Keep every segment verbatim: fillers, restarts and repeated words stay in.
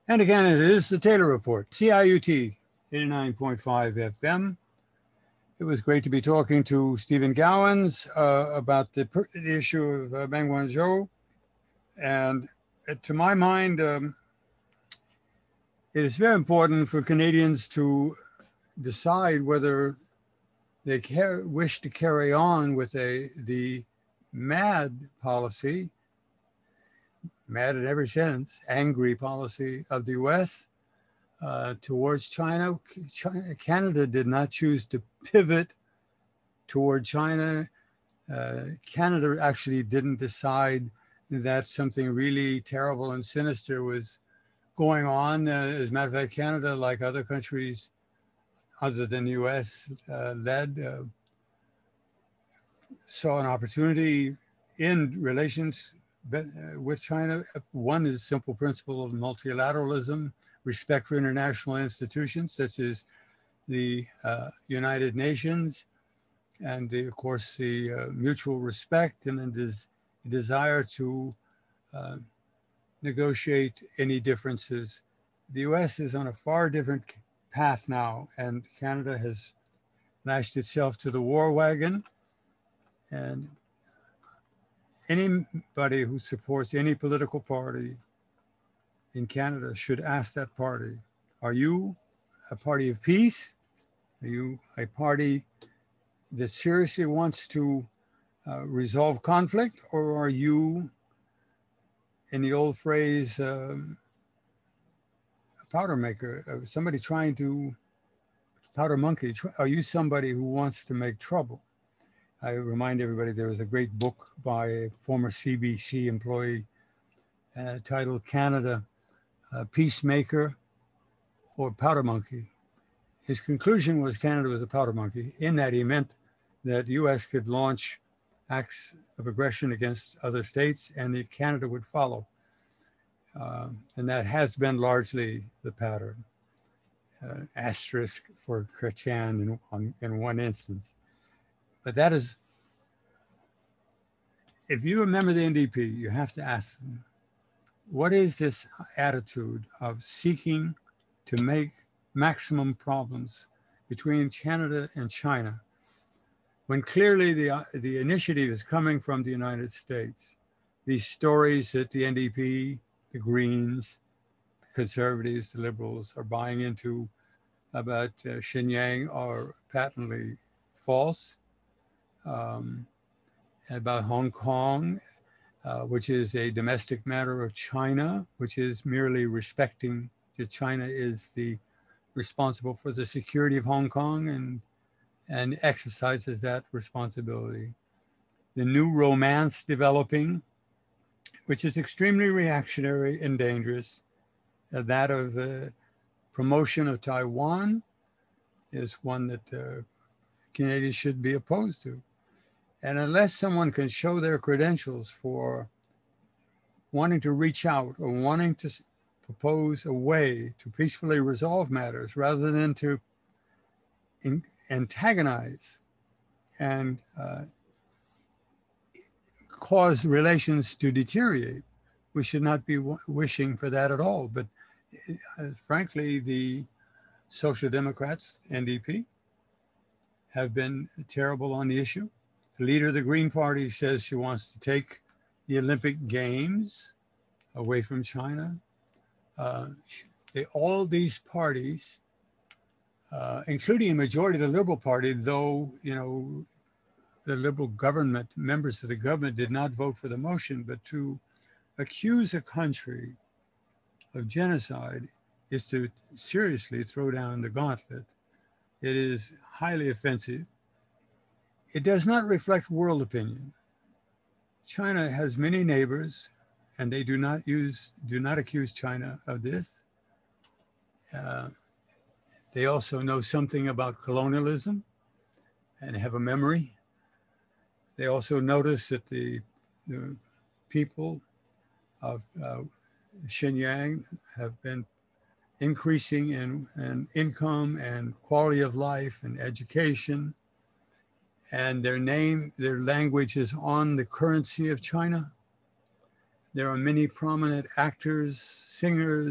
And again, it is the Taylor Report, C I U T eighty-nine point five F M. It was great to be talking to Stephen Gowans uh, about the, per- the issue of uh, Meng Wanzhou. And uh, to my mind, um, it is very important for Canadians to decide whether they care, wish to carry on with a the mad policy, mad in every sense, angry policy of the U S uh, towards China. China. Canada did not choose to pivot toward China. Uh, Canada actually didn't decide that something really terrible and sinister was going on. Uh, as a matter of fact, Canada, like other countries other than the U S, uh, led, uh, saw an opportunity in relations with China. One is simple principle of multilateralism, respect for international institutions such as the uh, United Nations, and the, of course the uh, mutual respect and the des- desire to uh, negotiate any differences. The U S is on a far different path now, and Canada has lashed itself to the war wagon. And anybody who supports any political party in Canada should ask that party, are you a party of peace? Are you a party that seriously wants to uh, resolve conflict? Or are you, in the old phrase, um, a powder maker, uh, somebody trying to, powder monkey, are you somebody who wants to make trouble? I remind everybody there was a great book by a former C B C employee uh, titled Canada, uh, Peacemaker or Powder Monkey. His conclusion was Canada was a powder monkey, in that he meant that the U S could launch acts of aggression against other states and that Canada would follow. Uh, and that has been largely the pattern. Uh, asterisk for Chrétien in, on, in one instance. But that is, if you remember the N D P, you have to ask them, what is this attitude of seeking to make maximum problems between Canada and China, when clearly the, the initiative is coming from the United States? These stories that the N D P, the Greens, the Conservatives, the Liberals are buying into about uh, Xinjiang are patently false. Um, about Hong Kong, uh, which is a domestic matter of China, which is merely respecting that China is the responsible for the security of Hong Kong and, and exercises that responsibility. The new romance developing, which is extremely reactionary and dangerous, uh, that of uh, promotion of Taiwan is one that uh, Canadians should be opposed to. And unless someone can show their credentials for wanting to reach out or wanting to propose a way to peacefully resolve matters rather than to in, antagonize and uh, cause relations to deteriorate, we should not be w- wishing for that at all. But uh, frankly, the Social Democrats, N D P, have been terrible on the issue. The leader of the Green Party says she wants to take the Olympic Games away from China. Uh, they, all these parties, uh, including a majority of the Liberal Party, though, you know, the Liberal government, members of the government did not vote for the motion, but to accuse a country of genocide is to seriously throw down the gauntlet. It is highly offensive. It does not reflect world opinion. China has many neighbors, and they do not use, do not accuse China of this. Uh, they also know something about colonialism and have a memory. They also notice that the, the people of uh, Xinjiang have been increasing in, in income and quality of life and education. And their name, their language is on the currency of China. There are many prominent actors, singers,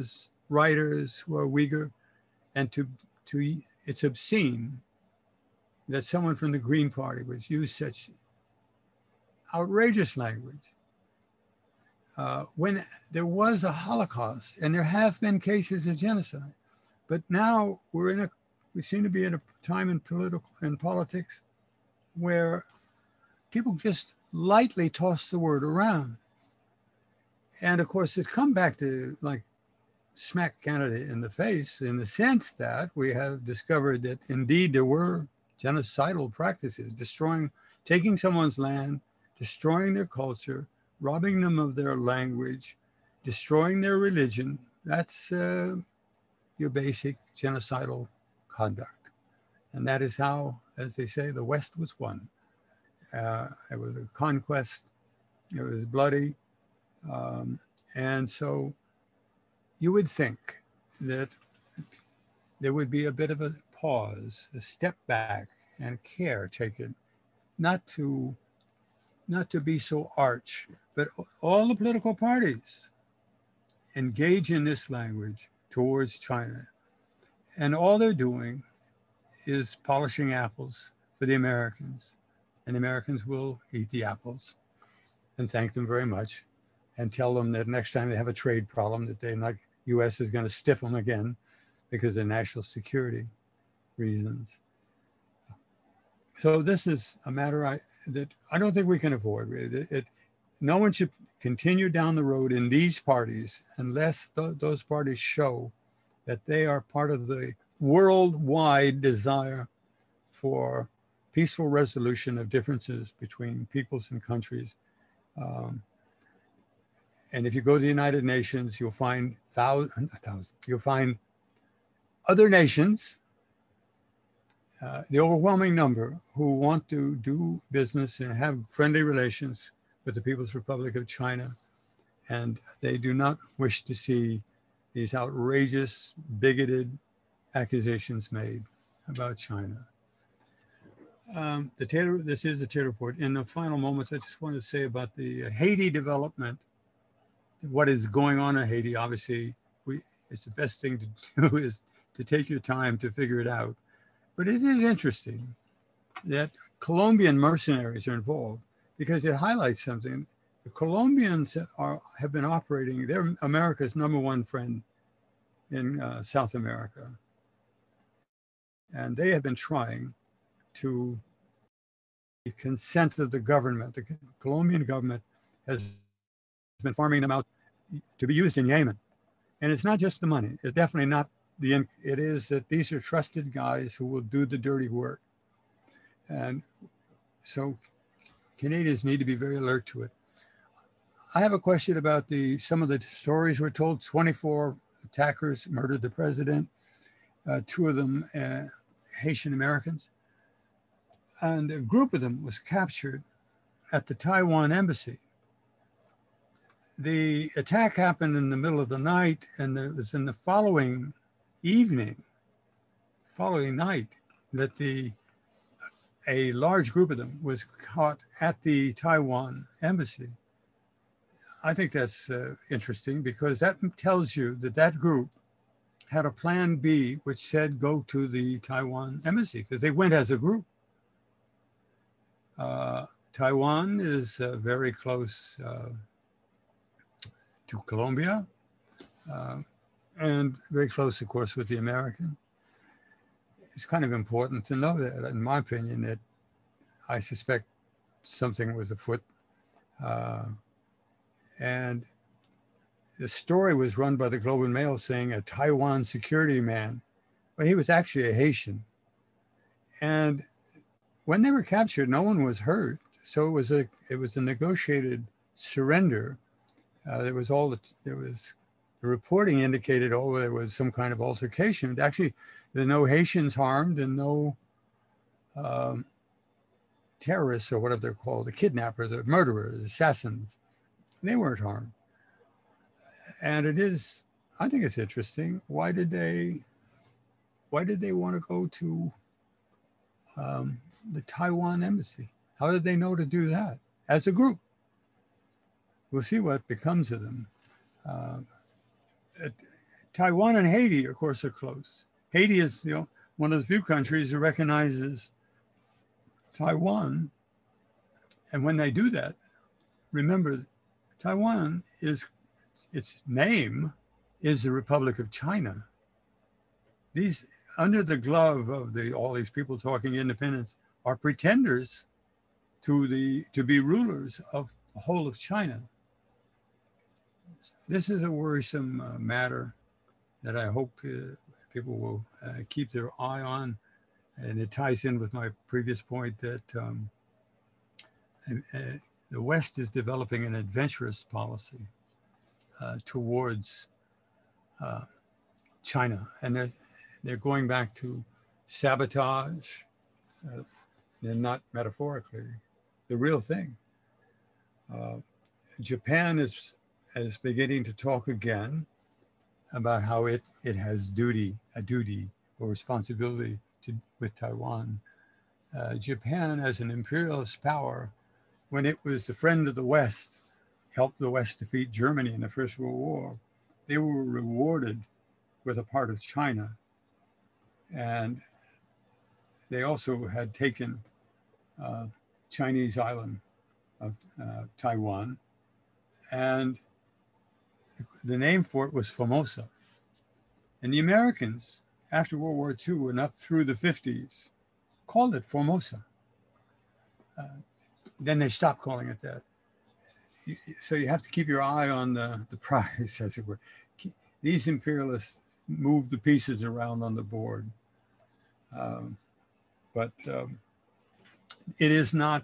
writers who are Uyghur, and to, to it's obscene that someone from the Green Party would use such outrageous language uh, when there was a Holocaust and there have been cases of genocide. But now we're in a, we seem to be in a time in political in politics where people just lightly toss the word around. And of course, it's come back to like smack Canada in the face in the sense that we have discovered that indeed there were genocidal practices, destroying, taking someone's land, destroying their culture, robbing them of their language, destroying their religion. That's uh, your basic genocidal conduct. And that is how, as they say, the West was won. Uh, it was a conquest. It was bloody. Um, and so you would think that there would be a bit of a pause, a step back, and care taken, not to, not to be so arch, but all the political parties engage in this language towards China. And all they're doing is polishing apples for the Americans. And the Americans will eat the apples and thank them very much and tell them that next time they have a trade problem that they not, U S is going to stiff them again because of national security reasons. So this is a matter I, that I don't think we can avoid. It, it, no one should continue down the road in these parties unless th those parties show that they are part of the worldwide desire for peaceful resolution of differences between peoples and countries. Um, and if you go to the United Nations, you'll find thousands, thousands you'll find other nations, uh, the overwhelming number, who want to do business and have friendly relations with the People's Republic of China. And they do not wish to see these outrageous, bigoted accusations made about China. Um, the Taylor, this is the Taylor Report. In the final moments, I just want to say about the Haiti development, what is going on in Haiti. Obviously, we, it's the best thing to do is to take your time to figure it out. But it is interesting that Colombian mercenaries are involved because it highlights something. The Colombians are, have been operating, they're America's number one friend in uh, South America. And they have been trying to the consent of the government. The Colombian government has been farming them out to be used in Yemen. And it's not just the money. It's definitely not the, it is that these are trusted guys who will do the dirty work. And so Canadians need to be very alert to it. I have a question about the, some of the stories we're told. twenty-four attackers murdered the president, uh, two of them uh, Haitian Americans. And a group of them was captured at the Taiwan embassy. The attack happened in the middle of the night, and it was in the following evening, following night, that the a large group of them was caught at the Taiwan embassy. I think that's uh, interesting because that tells you that that group had a plan B, which said go to the Taiwan embassy, because they went as a group. Uh, Taiwan is uh, very close uh, to Colombia, uh, and very close, of course, with the American. It's kind of important to know that, in my opinion, that I suspect something was afoot. Uh, and the story was run by the Globe and Mail saying a Taiwan security man. Well, he was actually a Haitian. And when they were captured, no one was hurt. So it was a, it was a negotiated surrender. Uh, there was all the, there was, the reporting indicated, oh, there was some kind of altercation. Actually, there were no Haitians harmed and no um, terrorists, or whatever they're called, the kidnappers, the murderers, assassins. They weren't harmed. And it is, I think it's interesting. Why did they, why did they want to go to um, the Taiwan embassy? How did they know to do that as a group? We'll see what becomes of them. Uh, it, Taiwan and Haiti, of course, are close. Haiti is, you know, one of the few countries that recognizes Taiwan. And when they do that, remember, Taiwan is, its name is the Republic of China. These, under the glove of the all these people talking independence, are pretenders to the to be rulers of the whole of China. This is a worrisome uh, matter that I hope uh, people will uh, keep their eye on, and it ties in with my previous point that um, uh, the West is developing an adventurous policy uh, towards uh, China, and they're, they're going back to sabotage, uh, and not metaphorically, the real thing. Uh, Japan is, is beginning to talk again about how it, it has duty, a duty or responsibility to, with Taiwan. Uh, Japan, as an imperialist power, when it was the friend of the West, helped the West defeat Germany in the First World War, they were rewarded with a part of China. And they also had taken uh, Chinese island of uh, Taiwan, and the name for it was Formosa. And the Americans, after World War Two and up through the fifties, called it Formosa. Uh, then they stopped calling it that. So you have to keep your eye on the, the prize, as it were. These imperialists move the pieces around on the board. Um, but um, it is not,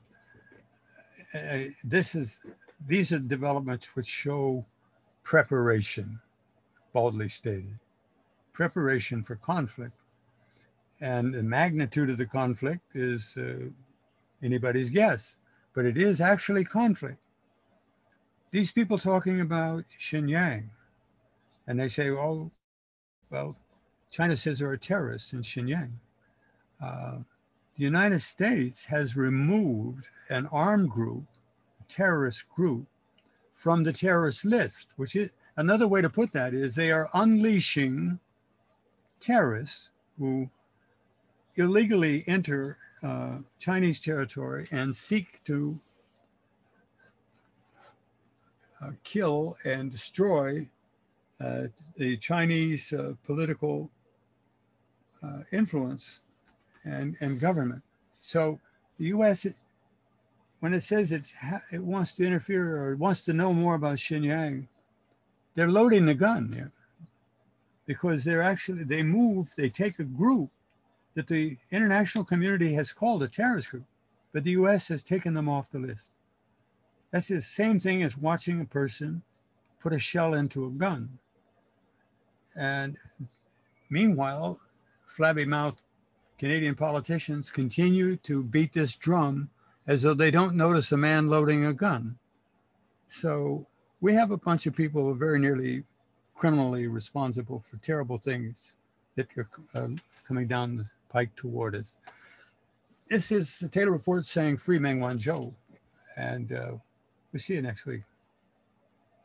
uh, this is, these are developments which show preparation, baldly stated, preparation for conflict. And the magnitude of the conflict is uh, anybody's guess, but it is actually conflict. These people talking about Xinjiang, and they say, oh, well, China says there are terrorists in Xinjiang. Uh, the United States has removed an armed group, a terrorist group, from the terrorist list, which is another way to put that is they are unleashing terrorists who illegally enter uh, Chinese territory and seek to uh, kill and destroy uh, the Chinese uh, political uh, influence and, and government. So the U S, when it says it's, it wants to interfere or wants to know more about Xinjiang, they're loading the gun there, because they're actually, they move, they take a group that the international community has called a terrorist group, but the U S has taken them off the list. That's the same thing as watching a person put a shell into a gun. And meanwhile, flabby-mouthed Canadian politicians continue to beat this drum as though they don't notice a man loading a gun. So we have a bunch of people who are very nearly criminally responsible for terrible things that are uh, coming down the pike toward us. This is the Taylor Report saying free Meng Wanzhou, and uh, we'll see you next week.